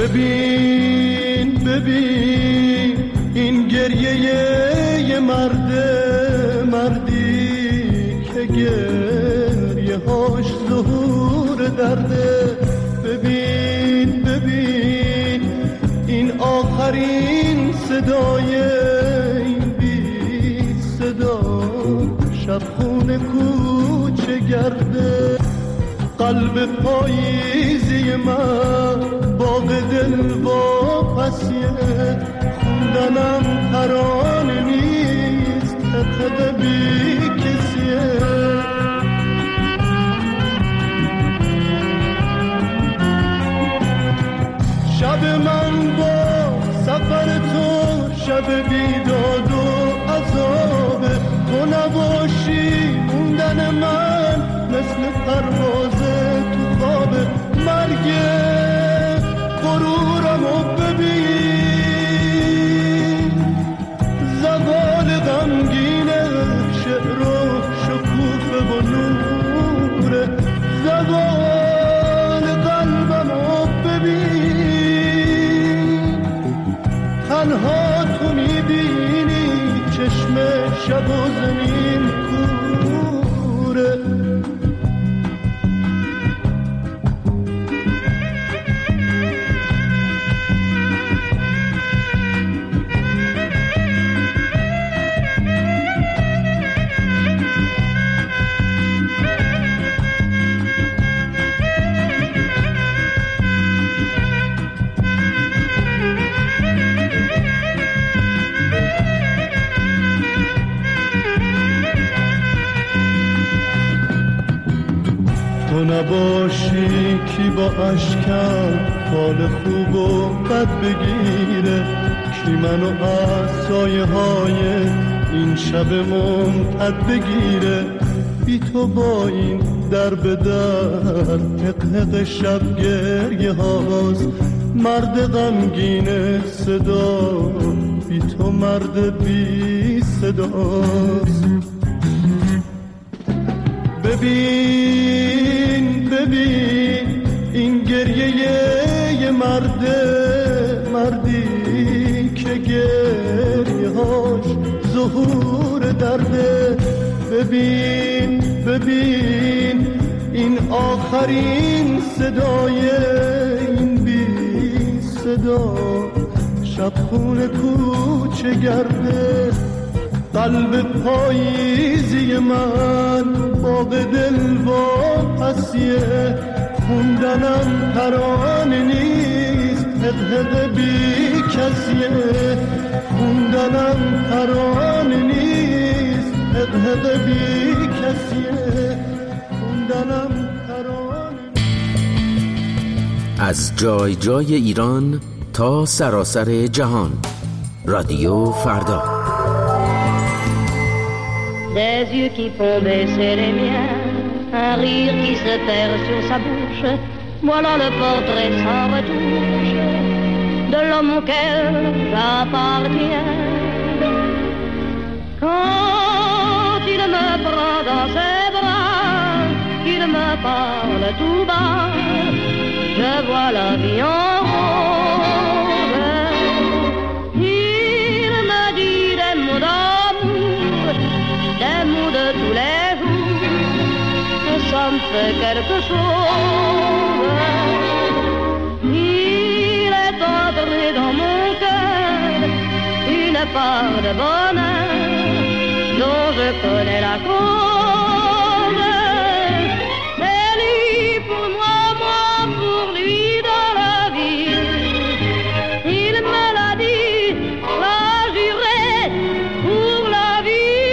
ببین ببین این گریه یه مردی که گریه هاش ظهور درده. ببین ببین این آخرین صدای این بی صدا شب خونه کوچه گرده. قلب پاییزی من باغ دل واپسیه، خوندنم ترانه نیست تقه بی کسیه. شب من با سفر تو شب بیداد و عذابه، تو نباشی موندن من مثل پرواز تو خواب. مرگ غرورمو ببین، زوال غمگینه، شعر و شکوفه و نوره. زوال قلبمو ببین، تنها تو میبینی چشم شب و زمین کوره. تو نباشی کی با اشکم حال خوب و بد بگیره، کی منو از سایه های این شب ممتد بگیره. بی تو با این در به در حق شب گریه هاست، مرد غمگین صدا بی تو مرد بی صداست. ببین ببین این گریه یه مردی که گریه هاش ظهور درده. ببین ببین این آخرین صدای این بی صدا شب خونه کوچه گرده. قلب پاییزی من باغ دل واپسیه، خوندنم ترانه نیست حق بی کسیه. خوندنم ترانه نیست حق بی کسیه. خوندنم ترانه. از جای جای ایران تا سراسر جهان، رادیو فردا. Des yeux qui font baisser les miens, un rire qui se perd sur sa bouche, voilà le portrait sans retouche de l'homme auquel j'appartiens. Quand il me prend dans ses bras, qu'il me parle tout bas, je vois la vie en rose. Il me dit des mots d'amour, des mots de tous les jours, et ça me fait quelque chose. Il est entré dans mon cœur une part de bonheur dont je connais la cause. C'est lui pour moi, moi pour lui dans la vie. Il me l'a dit, l'a juré pour la vie.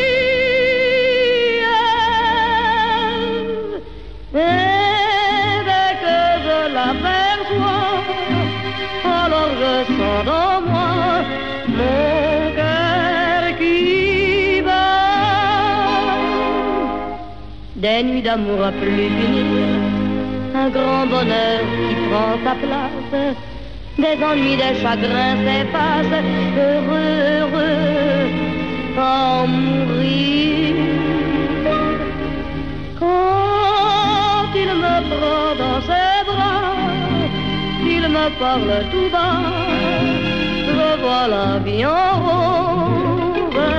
Et dès que je l'aperçois, alors je sens dans moi mon cœur qui bat. Des nuits d'amour à plus finir, un grand bonheur qui prend sa place, des ennuis, des chagrins s'effacent, heureux, heureux, sans mourir. Quand il me prend dans ses bras, il me parle tout bas, je vois la vie en rose.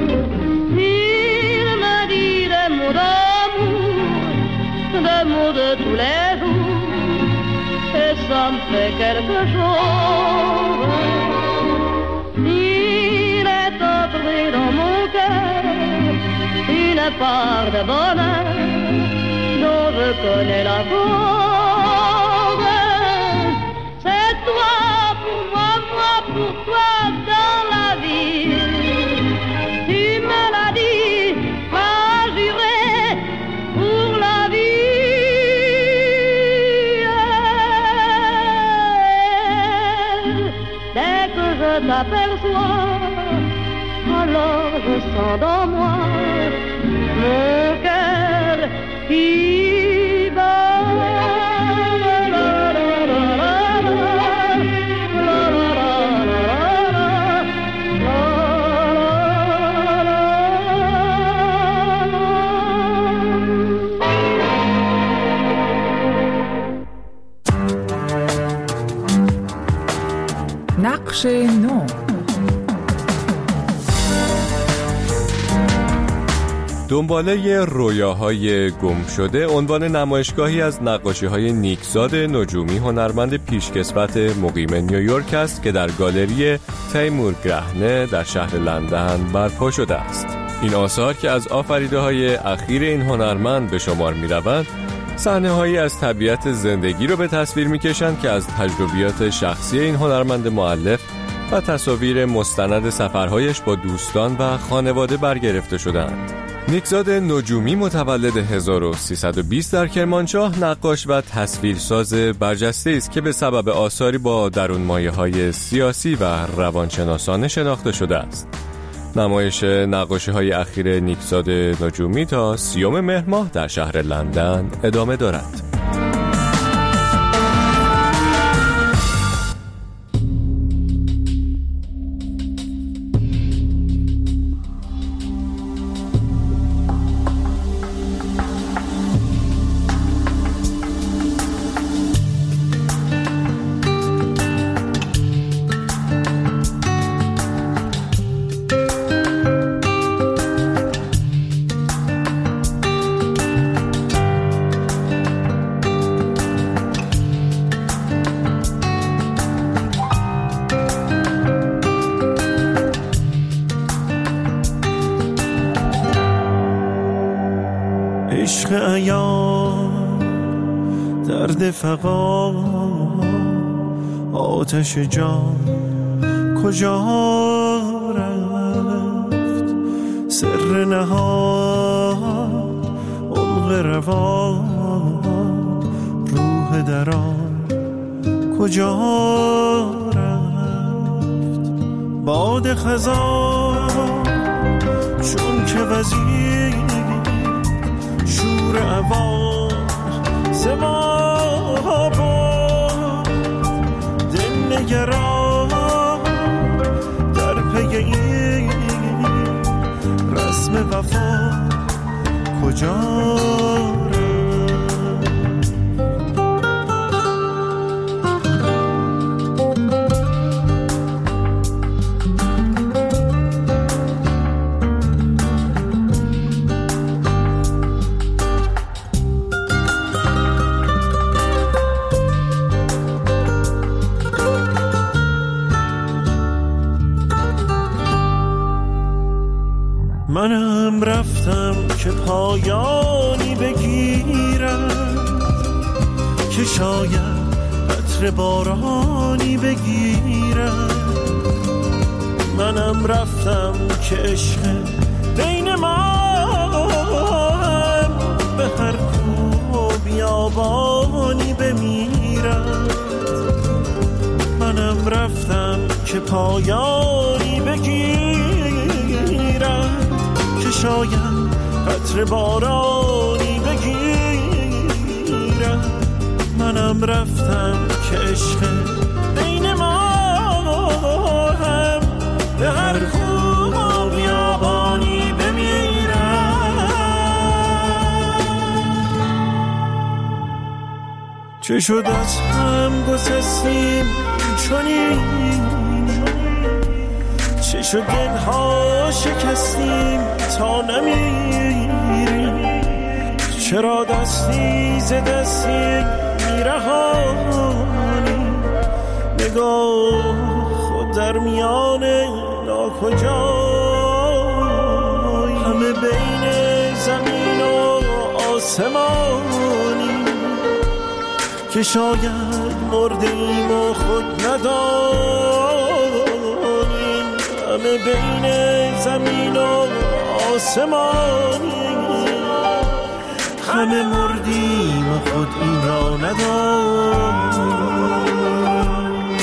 Il me dit des mots d'amour, des mots de tous les jours, et ça me fait quelque chose. Il est entré dans mon cœur une part de bonheur dont je connais la cause. C'est toi pour moi, moi pour toi dans la vie. Tu me l'as dit, m'as juré pour la vie. Dès que je t'aperçois, alors je sens dans moi mon cœur qui bat. نقش نو. دنباله رویاهای گم شده عنوان نمایشگاهی از نقاشی‌های نیکزاد نجومی، هنرمند پیشکسوت مقیم نیویورک است که در گالری تیمور گرهنه در شهر لندن برپا شده است. این آثار که از آفریده‌های اخیر این هنرمند به شمار می‌روند، صحنه‌هایی از طبیعت زندگی رو به تصویر می‌کشند که از تجربیات شخصی این هنرمند مؤلف و تصاویر مستند سفرهایش با دوستان و خانواده برگرفته شدند. نیکزاد نجومی متولد 1320 در کرمانشاه، نقاش و تصویرساز برجسته است که به سبب آثاری با درونمایه‌های سیاسی و روانشناسانه شناخته شده است. نمایش نقاشی‌های اخیر نیکزاد نجومی تا 30 مهر ماه در شهر لندن ادامه دارد. عشق عیان، درد فقا، آتش جان کجا رفت؟ سر نهان، عمق روان، روح دران کجا رفت؟ باد خزان چون که وزیر شور عوام سما باد، دل نگران در پی این رسم وفا کجا منم رفتم که پایانی بگیرد، که شاید عطر بارانی بگیرد. منم رفتم که عشق بین ما به هر کو بیابانی بمیرد. منم رفتم که پایانی بگیرد، که شاید قطر بارانی بگیرم. منم رفتم که عشق بین ما هم به هر خوب و بیابانی بمیرم. چه شد از هم گسستیم چنین، چه شد دلها شکستیم تا نمیریم، چرا دستی ز دستی میرهانی، نگاه خود در میان ناکجای، همه بین زمین و آسمانی، که شاید مرده ایم و خود ندانیم، همه بین زمین و آسمانی، همه مردیم و خود این را ندانیم.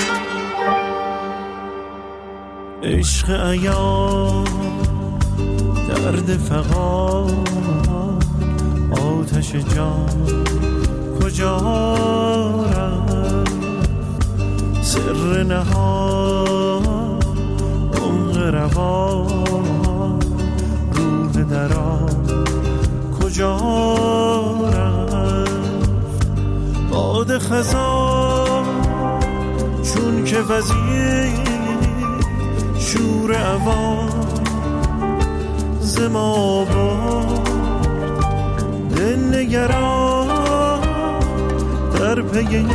عشق عیان، درد فغان، آتش جان کجا رفت، سر نهان عمق روان، روح دران کجا رفت، باد خزان چون که وزیر شور عوان ز ما برد، دل نگران در پی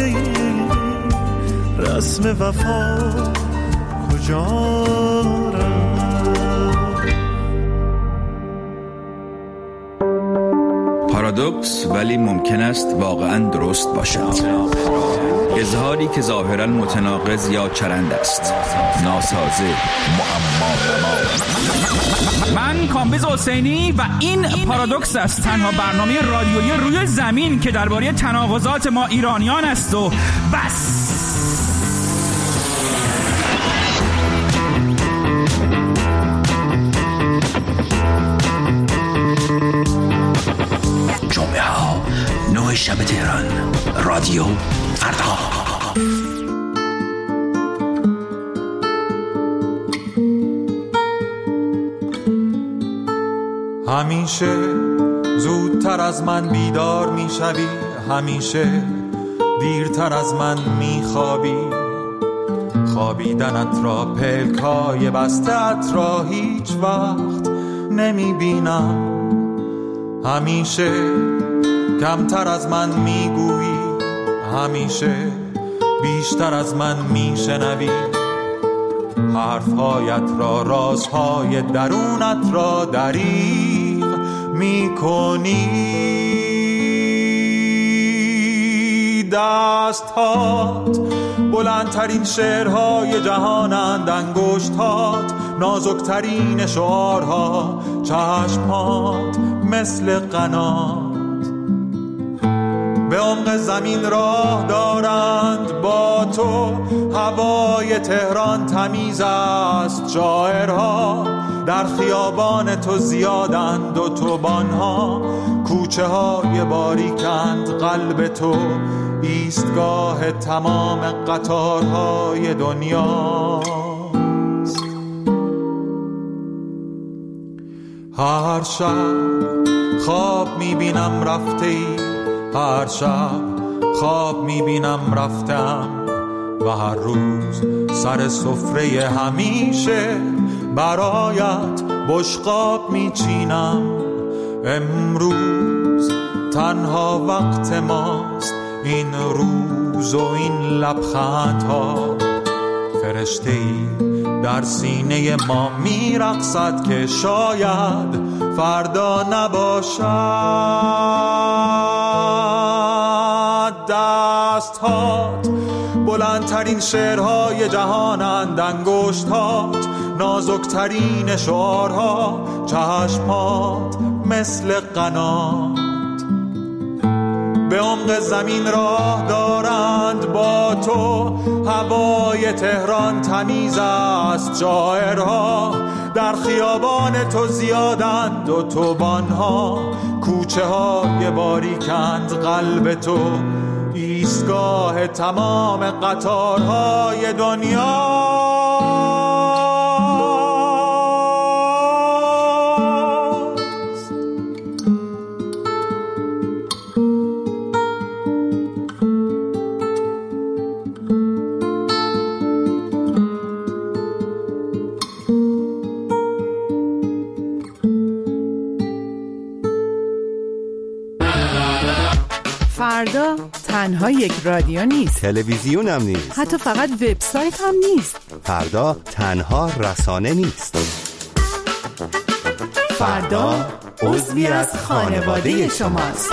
رسم وفا کجا رفت. پارادوکس ولی ممکن است واقعا درست باشد. اظهاری که ظاهرا متناقض یا چرند است، ناسازه، معما. من کامبیز حسینی و این پارادوکس است، تنها برنامه رادیویی روی زمین که درباره تناقضات ما ایرانیان است و بس. جمعه ها 9 شب تهران، رادیو فردا. همیشه زودتر از من بیدار میشوی، همیشه دیرتر از من میخوابی، خوابیدنت را پلکای بستت را هیچ وقت نمیبینم، همیشه کمتر از من میگویی، همیشه بیشتر از من میشنوی، حرفهایت را، رازهای درونت را دریغ میکنی، دستهات بلندترین شعرهای جهانند، انگشتهات نازکترین شعارها، چشمهات مثل قنات به عمق زمین راه دارند، با تو هوای تهران تمیز است، شاعرها در خیابان تو زیادند، اتوبان‌ها کوچه های باریکند، قلب تو ایستگاه تمام قطارهای دنیاست. هر شب خواب میبینم رفته ای، هر شب خواب میبینم رفتم، و هر روز سر سفره همیشه برایت بشقاب میچینم. امروز تنها وقت ماست، این روز و این لبخندها، فرشته‌ای در سینه ما میرقصد که شاید فردا نباشد. دستهات بلندترین شعرهای جهانند، انگشتهات نازکترین شعارها، چشمات مثل قنات به عمق زمین راه دارند، با تو هوای تهران تمیز است، شاعرها در خیابان تو زیادند، اتوبان‌ها کوچه های باریکند، قلب تو ایستگاه تمام قطارهای دنیا. تنها یک رادیو نیست، تلویزیون هم نیست، حتی فقط وبسایت هم نیست. فردا تنها رسانه نیست. فردا عضوی از خانواده شماست.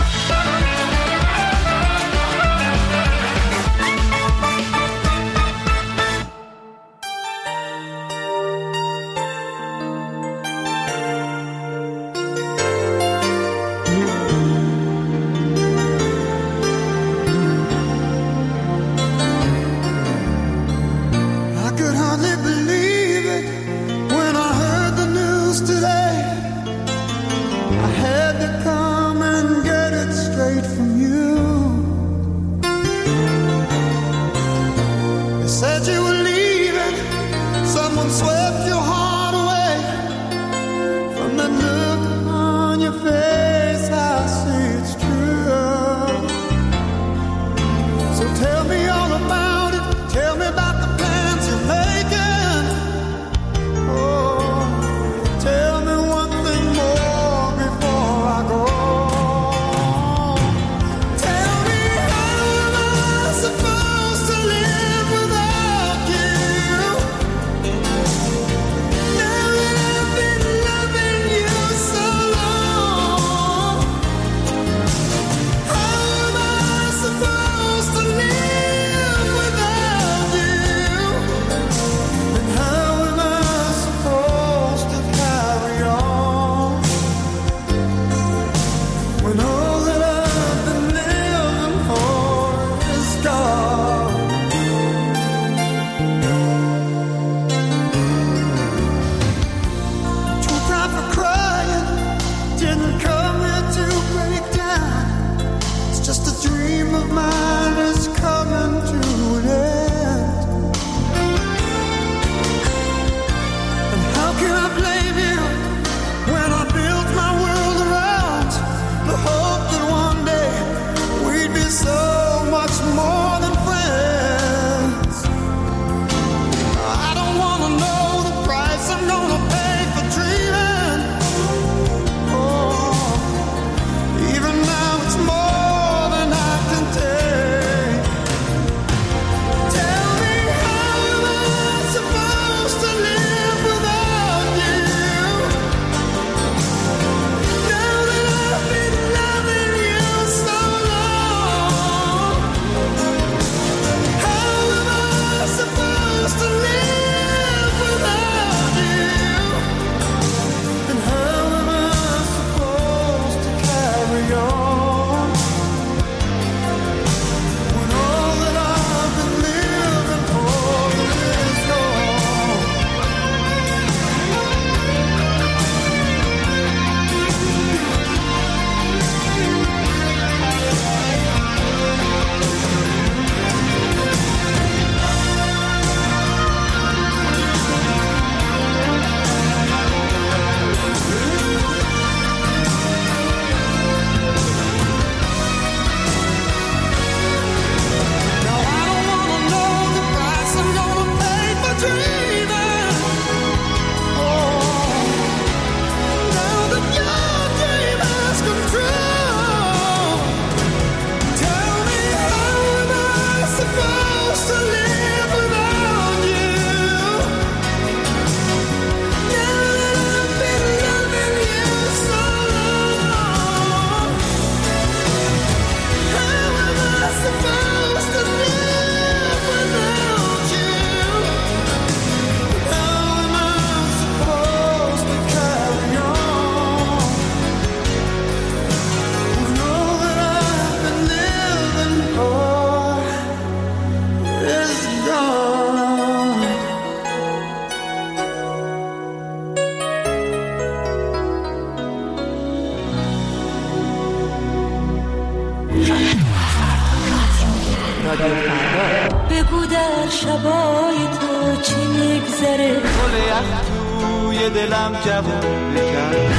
بگو در شبای تو چی میگذره، گل یخ توی دلم جوون بکن.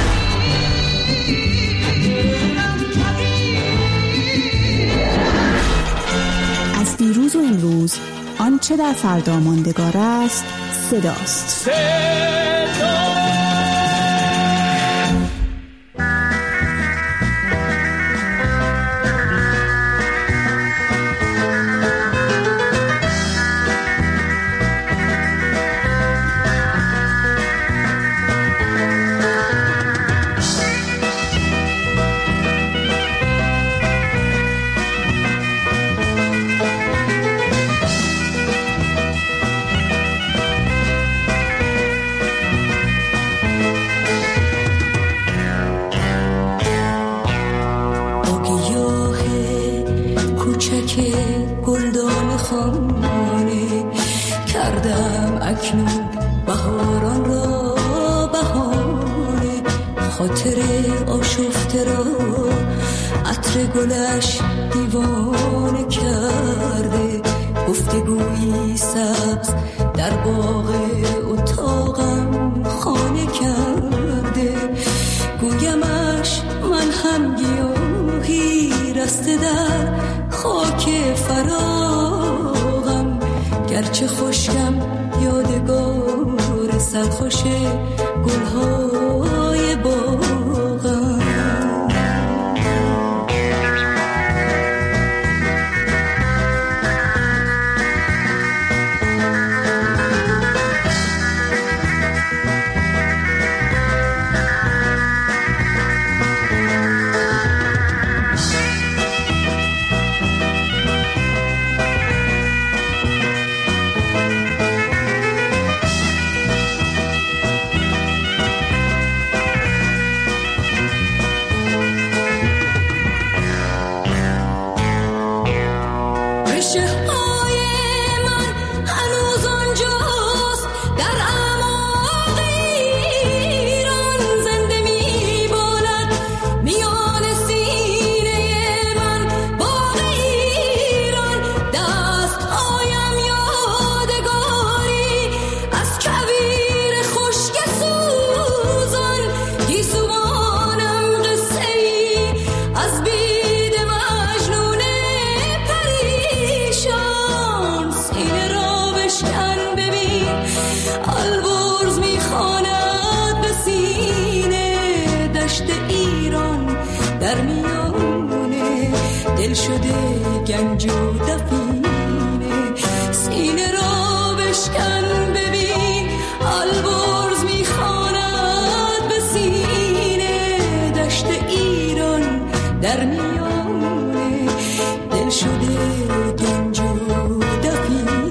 از دیروز و امروز آنچه در فردا ماندگار است صداست. گلدان خانه کردم اکنون بهاران را بهانه، خاطر آشفته را عطر گلش دیوانه کرده، گفتگویی سبز در باغ اتاقم خانه کرده، گویمش من هم گیاهی رسته در خاک فراغم، گرچه خشکم یادگار سرخوش گلهای باغم. دل شده گنج و دفینه، سینه را بشکن ببین البرز میخواند به سینه، دشت ایران در میانه دل شده گنج و دفینه.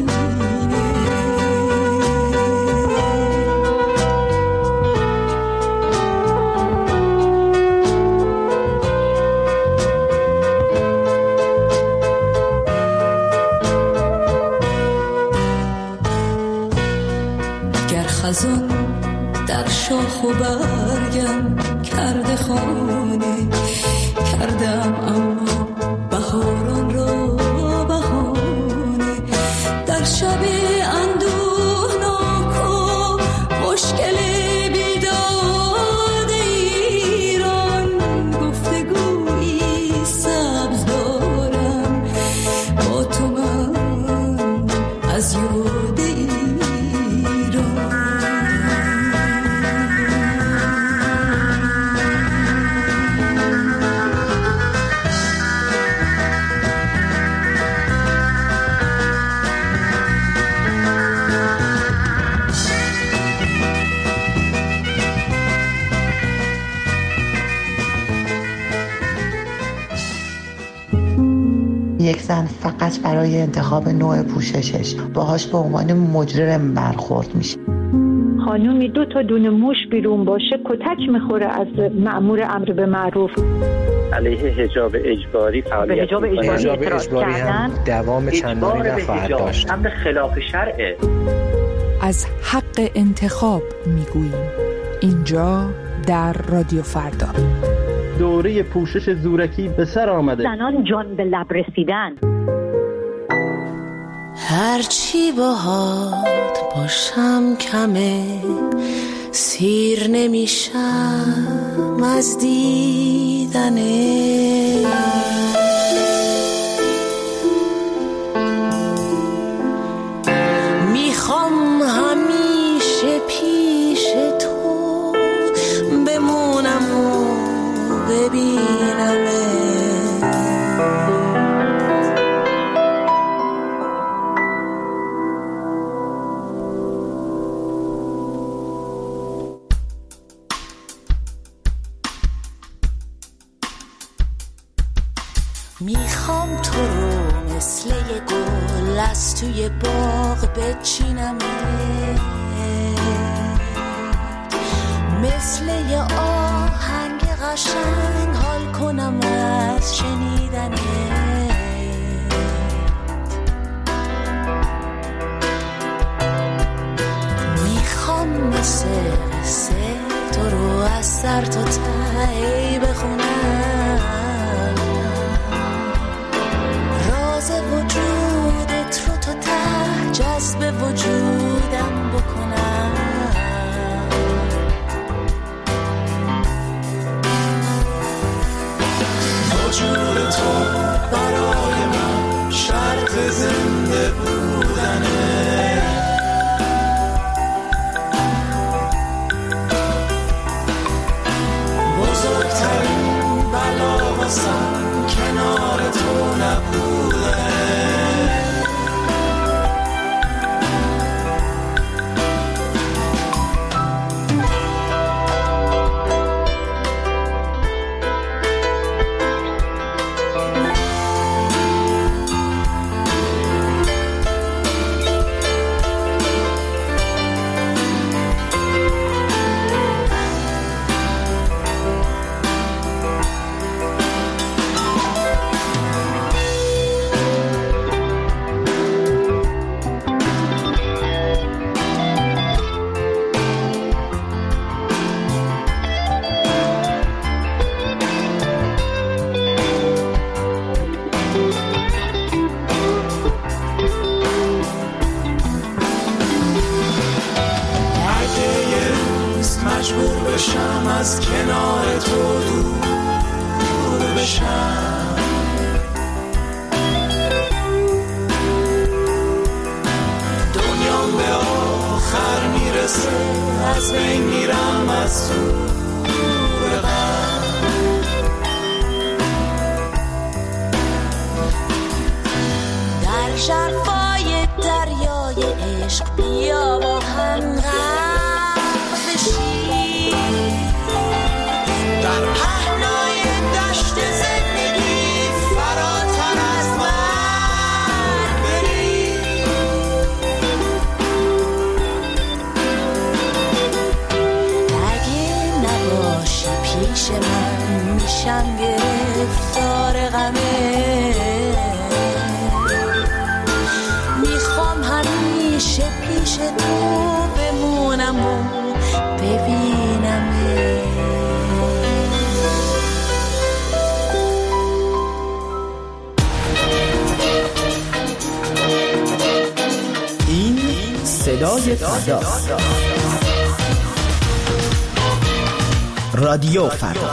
خزان در شاخ و برگم کرده خانه کردم، اما بهاران را بهانه، در شب اندوهناک و مشکل بیداد ایران، گفتگویی سبز دارم با تو من از یاد ایران. یک زن فقط برای انتخاب نوع پوششش باهاش به عنوان مجرم برخورد میشه. خانومی 2 تا دونه موش بیرون باشه کتک میخوره از مأمور امر به معروف. علیه حجاب اجباری فعالیت حجاب اجباری هم دوام چندانی نخواهد داشت. امر خلاف شرعه. از حق انتخاب میگوییم اینجا در رادیو فردا. دوره پوشش زورکی به سر آمده. زنان جان به لب رسیدن. هرچی باهات باشم کمه، سیر نمیشم از دیدنه، میخوام همیشه پیش تو بمونم و ببینمه. میخوام تو رو مثل یه گل از توی باغ بچینمه، مثل یه آهنگ قشنگ حال کنم از شنیدنه. سر تا ته بخونم، راز وجودت رو تا ته جذب وجودم بکنم. وجود تو برای من شرط زنده بودنه، بزرگترین بلا واسم کنار تو نبودنه. مجبور بشم از کنار تو دور بشم، دنیام به آخر میرسه از بین میرم از دور غم. در شرفای دریای عشق بیا با هم در پهنای دشت زندگی فراتر از من بری. اگه نباشی پیش من میشم گرفتار غمه، میخوام همیشه پیش تو بمونم و ببینمه. این صدای فردا، رادیو فردا.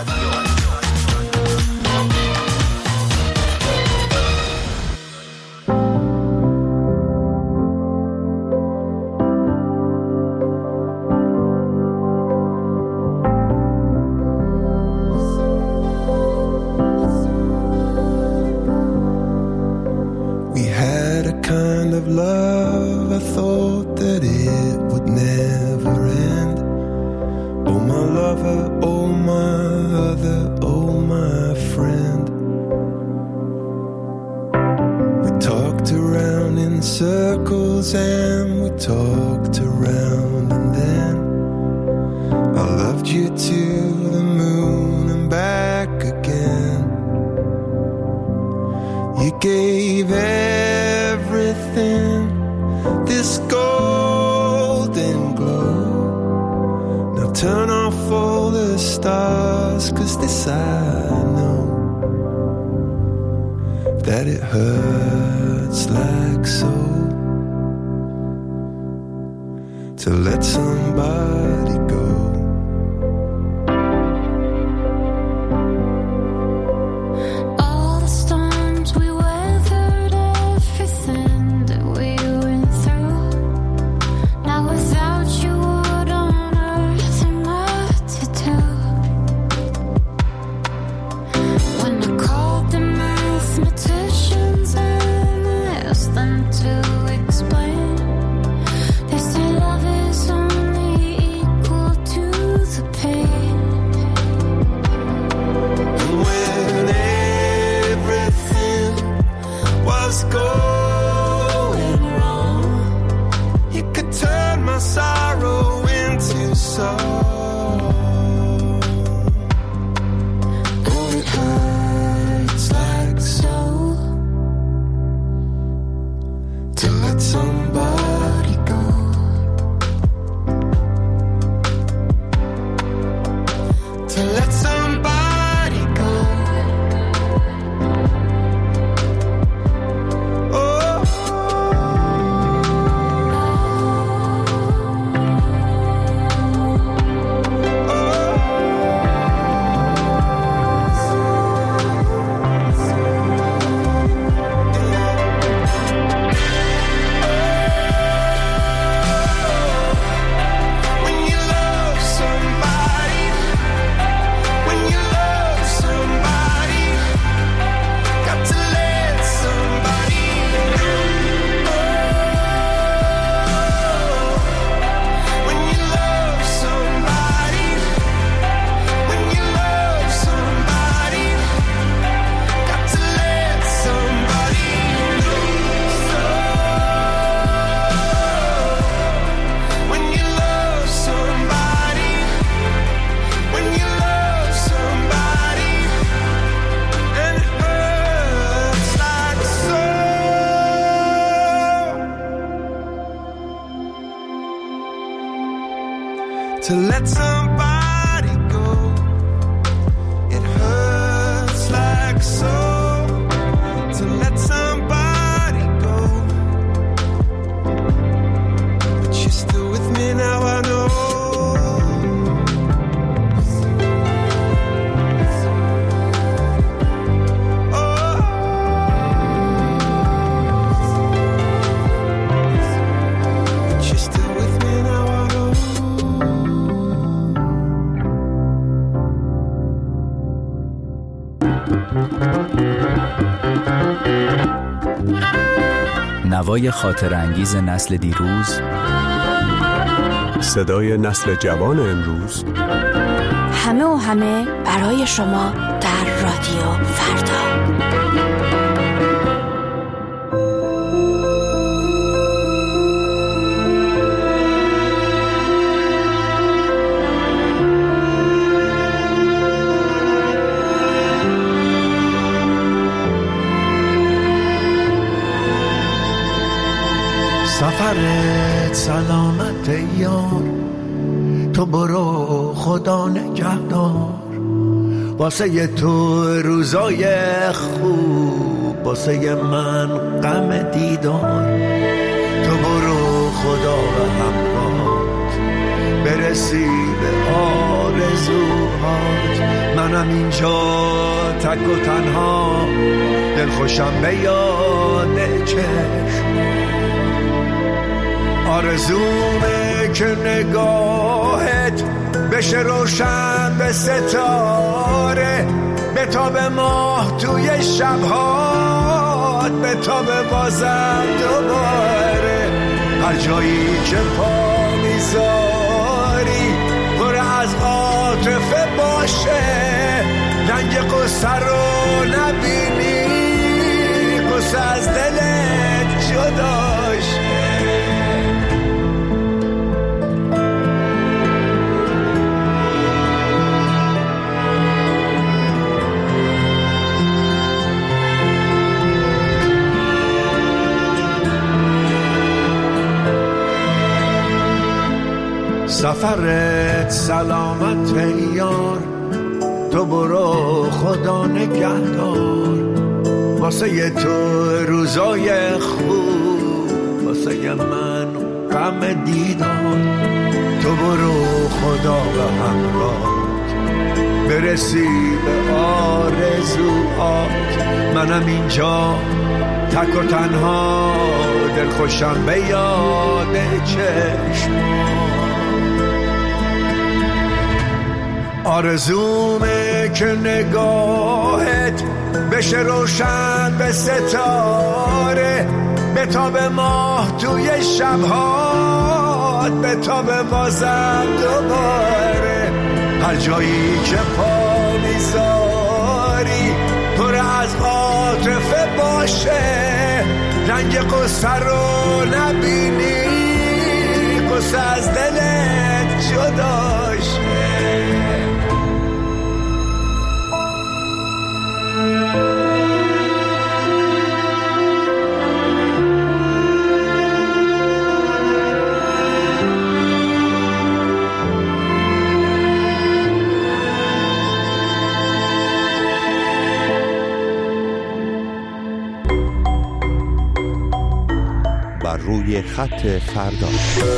Love, I thought that it would never end. Oh my lover, oh my other, oh my friend. We talked around in circles and we talked around, and then I loved you to the moon and back again. You gave everything this golden glow. Now turn off all the stars, 'cause this I know, that it hurts like so to let somebody go. to let somebody go. It hurts like so to let somebody go. But you're still with me now, I know. نوای خاطر انگیز نسل دیروز، صدای نسل جوان امروز، همه و همه برای شما در رادیو فردا. سفرت سلامت یار، تو برو خدا نگهدار. واسه تو روزای خوب، واسه من غم دیدار. تو برو خدا و همراهات، برسی به آرزوهات. منم اینجا تک و تنها، دلخوشم به یاد چشم. آرزومه که نگاهت بشه روشن به ستاره، به تاب ماه توی شبهات، به تاب بازم دوباره. هر جایی که پا میذاری پر از عاطفه باشه، رنگ قصه رو نبینی، قصه از دلت جداشه. سفرت سلامت یار، تو برو خدا نگهدار. واسه تو روزای خوب، واسه من غم دیدار. تو برو خدا و همراهات، برسی به آرزوهات. منم اینجا تک و تنها، دلخوشم به یاد چشمات. آرزومه که نگاهت بشه روشن به ستاره، به تاب ماه توی شبهات، به تاب بازم دوباره. هر جایی که پا میذاری پر از عاطفه باشه، رنگ قصه رو نبینی، قصه از دلت جداشه. بر روی خط فردا.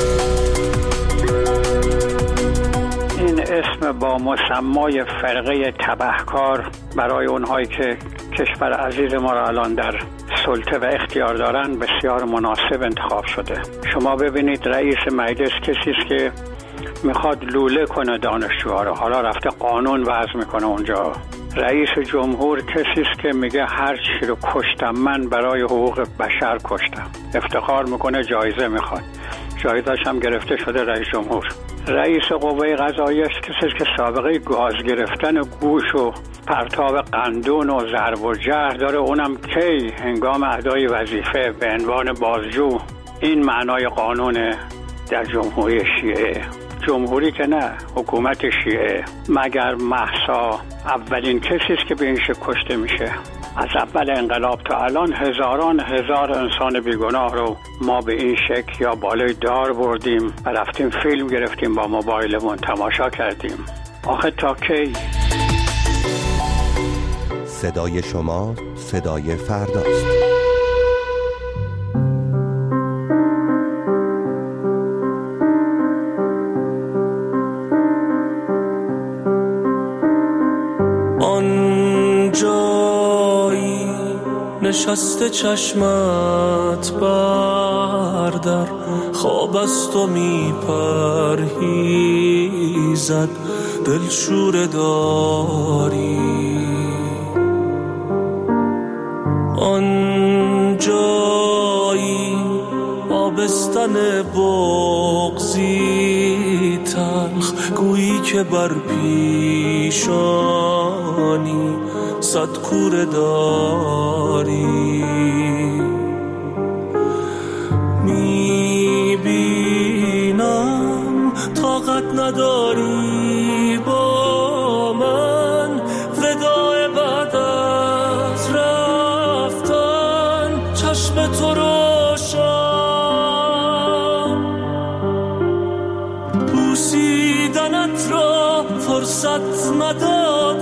این اسم با مسمای فرقه تبهکار برای اونهایی که کشور عزیز ما را الان در سلطه و اختیار دارن بسیار مناسب انتخاب شده. شما ببینید رئیس مجلس کسی است که میخواد لوله کنه دانشجوها رو، حالا رفته قانون وضع میکنه اونجا. رئیس جمهور کسی است که میگه هر چی رو کشتم من برای حقوق بشر کشتم، افتخار میکنه، جایزه میخواد، جایزش هم گرفته شده رئیس جمهور. رئیس قوه قضاییه کسی است که سابقه گاز گرفتن گوش و پرتاب قندون و ضرب و جرح داره، اونم کی؟ هنگام ادای وظیفه به عنوان بازجو. این معنای قانون در جمهوری شیعه. جمهوری که نه، حکومت شیعه. مگر مهسا اولین کسی است که به این شکل کشته میشه؟ از اول انقلاب تا الان هزاران هزار انسان بیگناه رو ما به این شکل یا بالای دار بردیم و رفتیم فیلم گرفتیم با موبایلمون تماشا کردیم. آخه تا کی؟ صدای شما صدای فرداست. آنجایی نشسته چشمت بردر، خواب از تو می پرهیزد، دلشوره داری. آنجایی آبستن بغضی تلخ، گویی که بر پیشانی صد کوره داری. میبینم طاقت نداری با من، وداع بعد از رفتن چشم تو روشن، بوسیدنت را فرصت نداد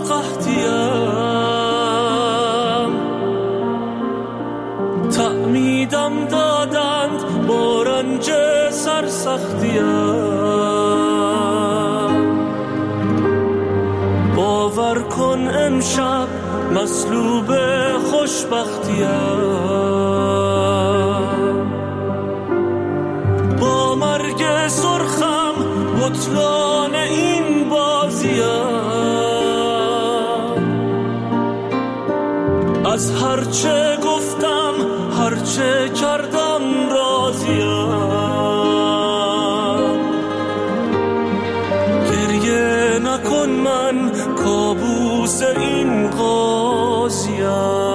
قحطیم، تعمیدم دادند با رنج سرسختیم. باور کن امشب مصلوب خوشبختیم، با مرگ سرخم بطلان این بازیم. از هرچه گفتم هرچه کردم راضیم. گریه نکن من کابوس این قاضیم.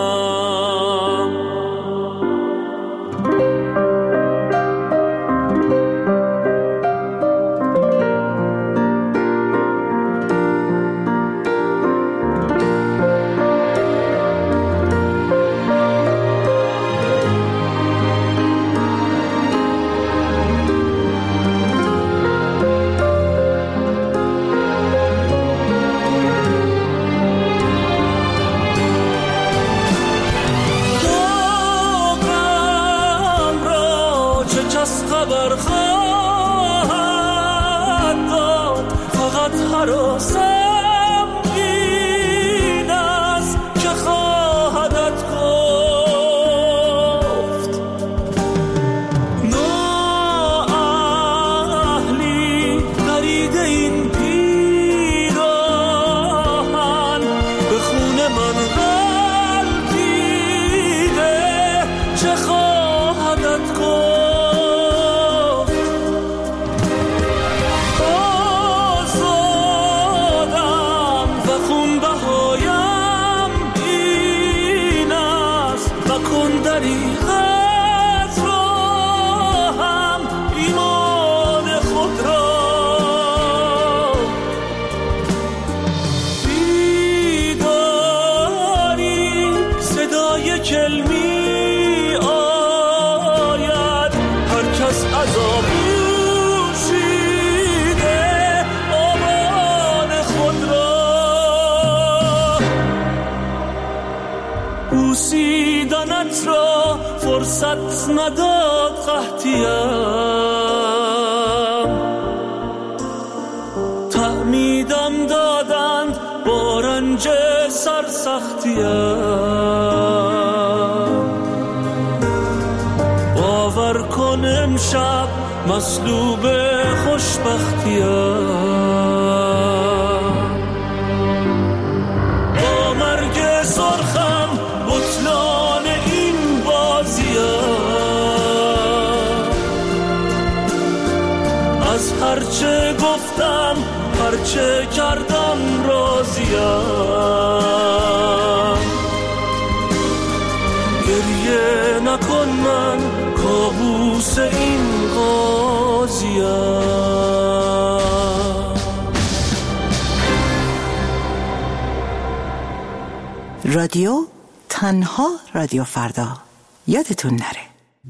بوسیدنت را فرصت نداد قحطیم، تعمیدم دادند با رنج سرسختیم. باور کن امشب مصلوب خوشبختیم، با مرگ سرخم بطلان این بازیم. از هرچه گفتم هرچه کردم راضیم. گریه نکن من کابوس این قاضیم. رادیو تنها رادیو فردا یادتون نره.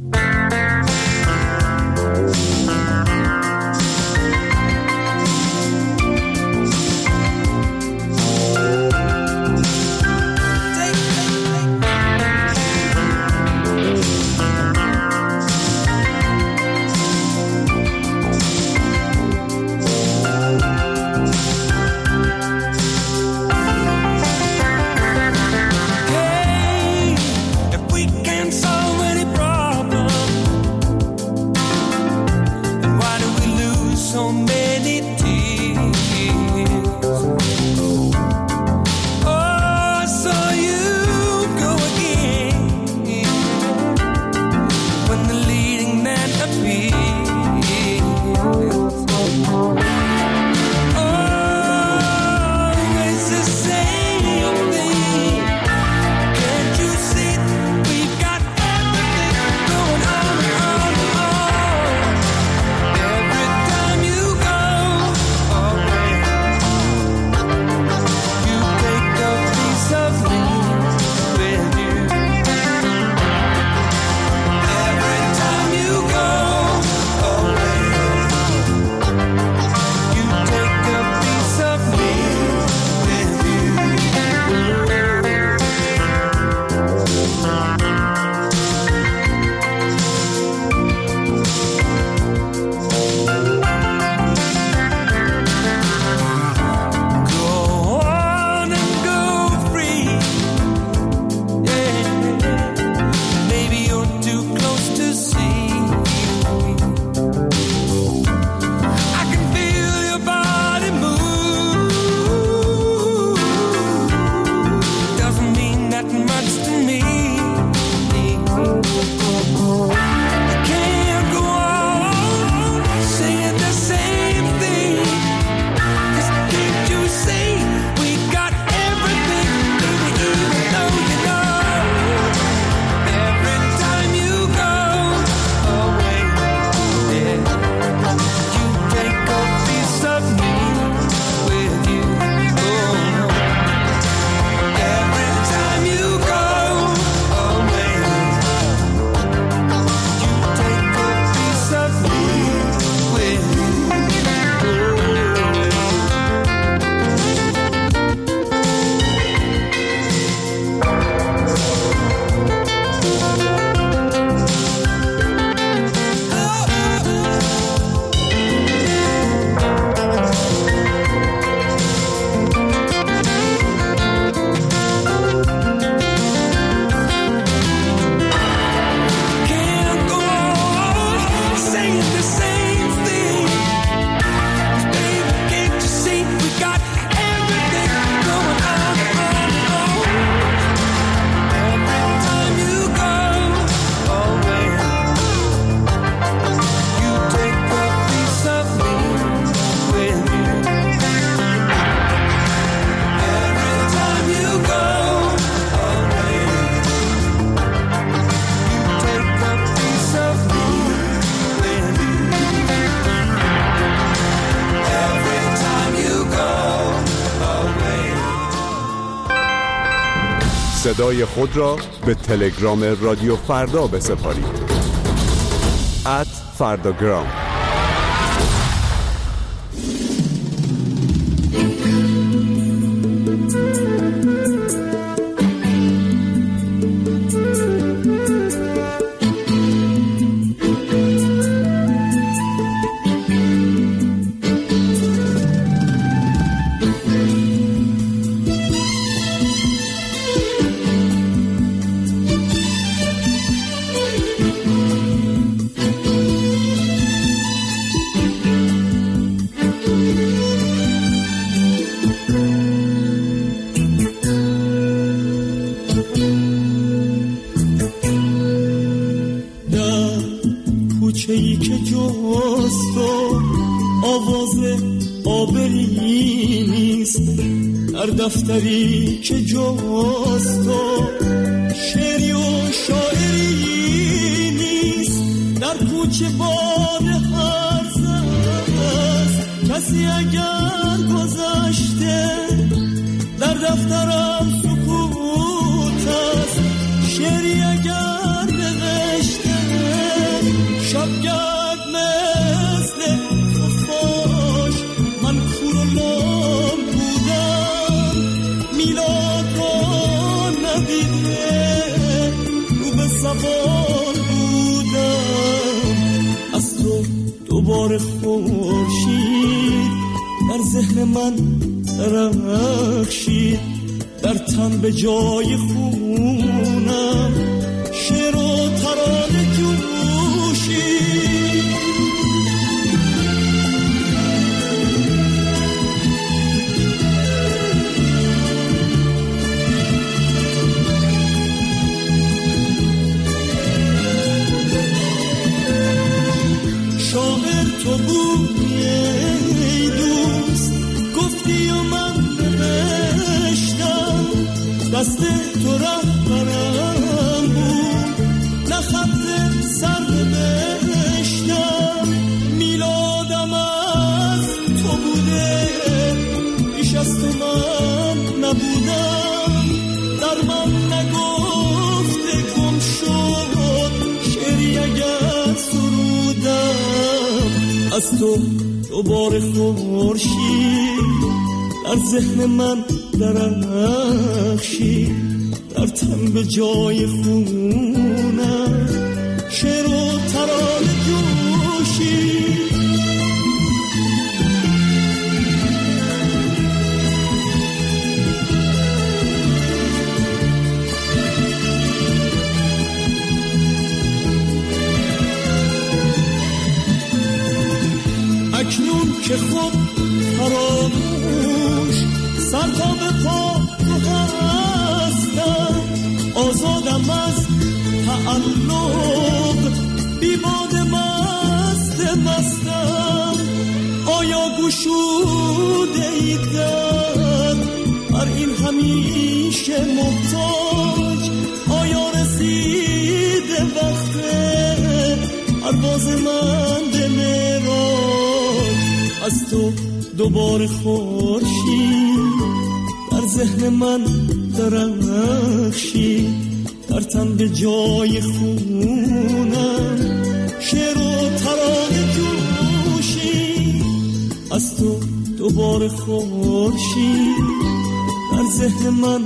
صدای خود را به تلگرام رادیو فردا بسپارید. @فرداگرام. کوچه‌ای که جست و آواز آبری نیست، در دفتری که جست و شعری و شاعری نیست، در کوچه باد هرز است کسی اگر گذشته، در دفترم سکوت است شعری اگر نوشته شبگرد مثل خفاش من کور و لام بودم میلاد را ندیده رو به زبان بودم از تو دوباره خورشید در ذهن من درخشید در تن به جای خونم شعر و ترانه جوشید شاعر تو بودی ای دوست گفتی و من نوشتم دست تو رهبرم بود نه خط سر نوشتم میلادم از تو بوده بیش از تو من نبودم در من نگفته گم شد شعری اگر سرودم از تو دوباره خورشید در ذهن من درخشید در تن به جای خونم شعر و ترانه جوشید اکنون که خود فراموش سر تا به پا تو هستم آزادم از تعلق بی باد مستم آیا گشوده ای در بر این همیشه محتاج آیا رسیده وقت پرواز من به معراج از تو دوباره خورشید در ذهن من درخشید در تن به جای خونم شعر و ترانه جوشید از تو دوباره خورشید در ذهن من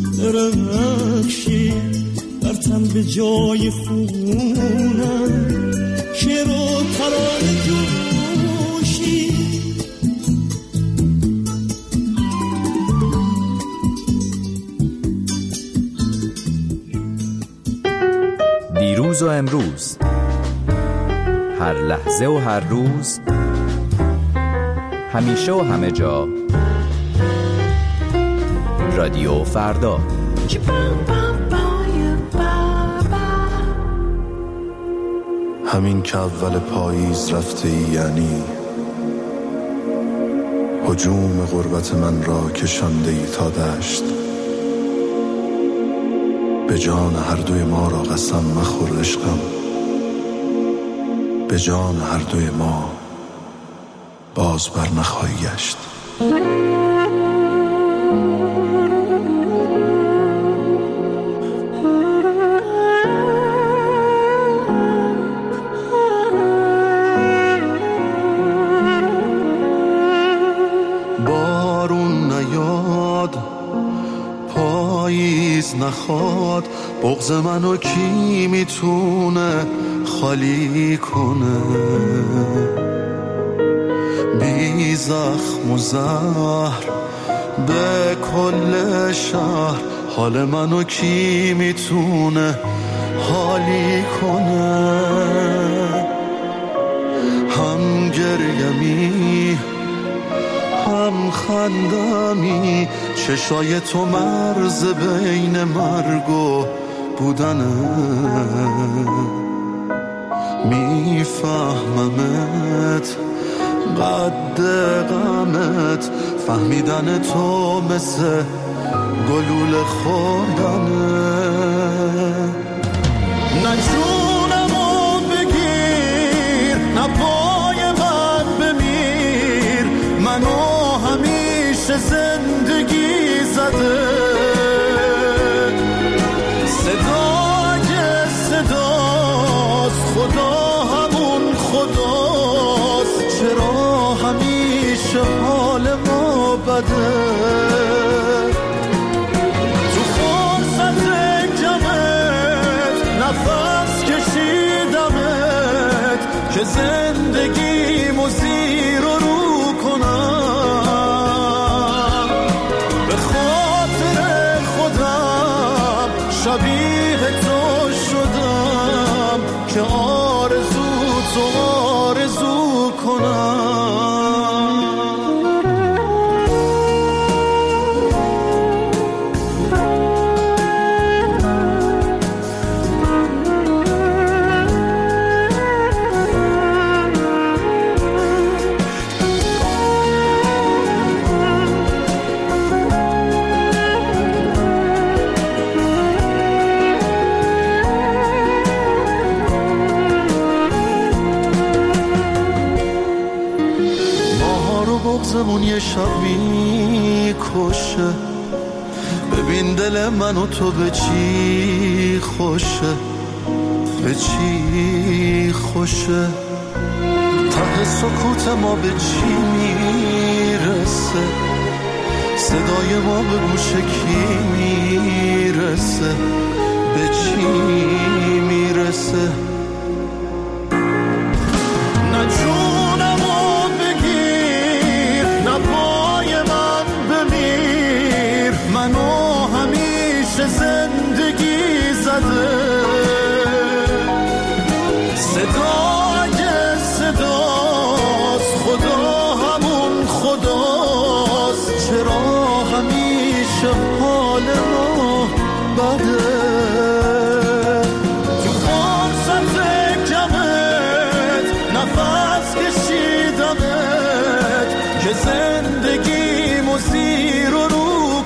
درخشید در تن به جای خونم شعر و ترانه جوشید دیروز و امروز هر لحظه و هر روز همیشه و همه جا رادیو فردا همین که اول پاییز رفته ای یعنی هجوم غربت من را کشانده ای تا دشت به جان هر دوی ما را قسم مخور عشقم به جان هر دوی ما باز بر نخواهی گشت بارون نیاد پاییز نخواد بغض منو کی میتونه خالی کنه بی زخم و زهر به کل شهر حال منو کی میتونه حالی کنه هم گریمی هم خندمی چشای تو مرز بین مرگ و بودنه میفهممت قد غمت فهمیدن تو مثل گلوله خوردنه نه جونمو بگیر نه پای من بمیر منو همیشه زندگی زده صدا بده. تو فرصت کمت نفس کشیدمت که زندگیمو زیر و رو کنم. به خاطر خودم شبیه تو شدم که آرزو تو آرزو کنم. بغضمون یه شب میکشه، ببین دل من و تو به چی خوشه، به چی خوشه. ته سکوت ما به چی میرسه، صدای ما به گوش کی میرسه، به چی میرسه. نه جونمو بگیر، نه پای من بمیر، منو همیشه زندگی زده. صدای صداست، خدا همون خداست، چرا همیشه حال ما بده. تو فرصت کمت نفس کشیدمت که زندگیمو زیر و رو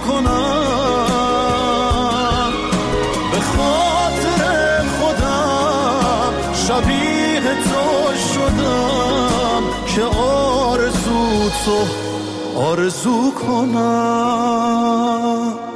کنم. به خاطر خودم شبیه تو شدم که آرزو تو آرزو کنم.